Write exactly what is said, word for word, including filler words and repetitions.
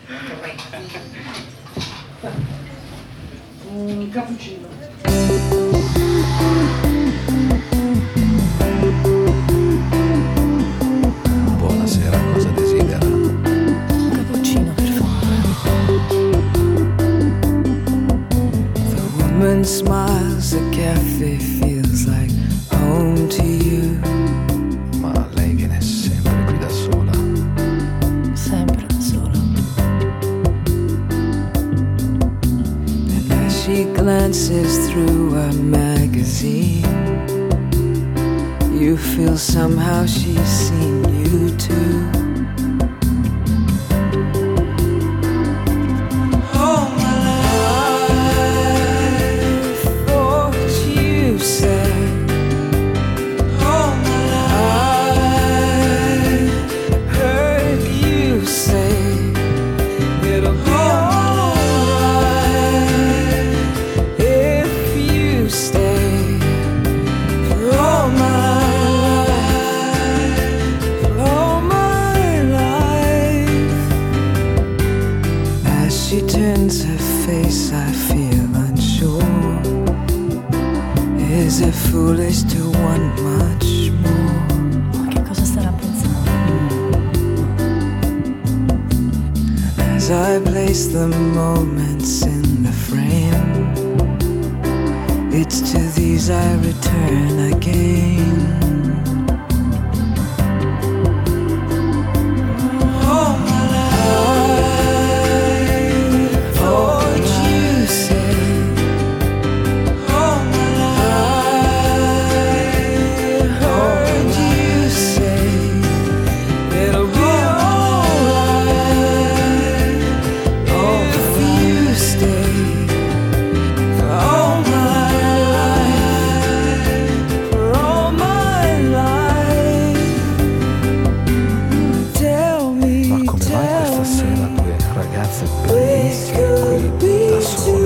Un cappuccino. Buonasera, cosa desidera? Un cappuccino, per The woman smiles, the cafe feels like home to you. Ma lei viene sempre qui da sola. sempre da sola. And as she glances through a magazine, you feel somehow she's seen you too. All my life, thought you said. All my life, heard you say it'll be alright if you stay for all my life, for all my life. As she turns her face, I feel unsure. Is it foolish to want much more? Ma che cosa starà pensando? As I place the moments in the frame, it's to these I return again. All my life, thought you said. All my life, heard you say it'll be alright if you stay for all my life, for all my life. Tell me, Ma come mai tell questa me, sera due ragazze we bellissime could qui be da sole?